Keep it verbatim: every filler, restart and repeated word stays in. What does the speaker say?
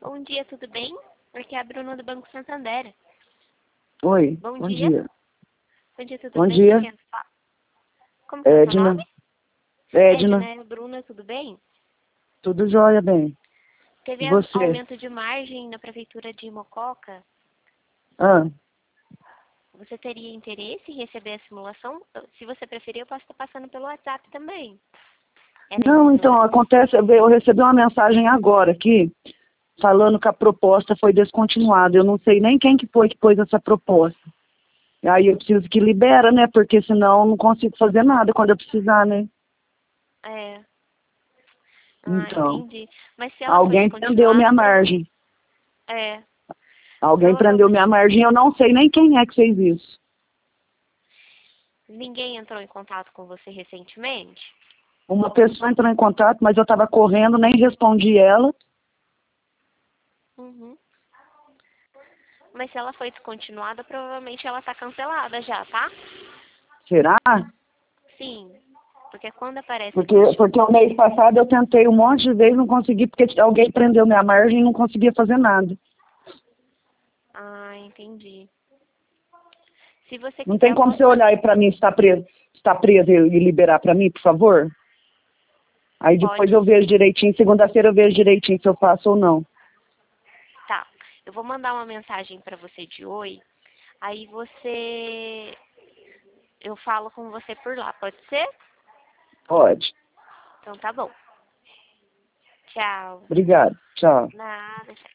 Bom dia, tudo bem? Aqui é a Bruna do Banco Santander. Oi, Bom, bom dia. dia. Bom dia, tudo Bom bem? dia. Quem fala? Como que é o seu Edna. nome? Edna, Edna, Bruna, tudo bem? tudo jóia, bem. Teve E a- você? aumento de margem na prefeitura de Mococa. Ah, Você teria interesse em receber a simulação? Eu- Se você preferir, eu posso estar passando pelo WhatsApp também. É não, nesse então, número. acontece, eu recebi uma mensagem agora aqui, falando que a proposta foi descontinuada. Eu não sei nem quem que foi que pôs essa proposta. Aí eu preciso que libera, né? Porque senão eu não consigo fazer nada quando eu precisar, né? É. Ah, Então, entendi. Mas se ela foi alguém prendeu descontinuada, minha prova... margem. é, Alguém prendeu minha provavelmente margem, eu não sei nem quem é que fez isso. ninguém entrou em contato com você recentemente? Uma pessoa entrou em contato, mas eu estava correndo, nem respondi ela. Uhum. Mas se ela foi descontinuada, provavelmente ela está cancelada já, tá? Será? Sim, porque quando aparece Porque, descontinuada... porque o mês passado eu tentei um monte de vezes, não consegui, porque alguém prendeu minha margem e não conseguia fazer nada. Ah, entendi. Se você Não quiser, tem eu como posso você olhar mandar. aí pra mim se está preso, se está preso e e liberar pra mim, por favor? Aí depois Pode eu vejo sim. direitinho, segunda-feira eu vejo direitinho se eu faço ou não. Tá. Eu vou mandar uma mensagem pra você de oi. Aí você... Eu falo com você por lá, pode ser? Pode. Então tá bom. Tchau. Obrigado. Tchau. Nada, tchau.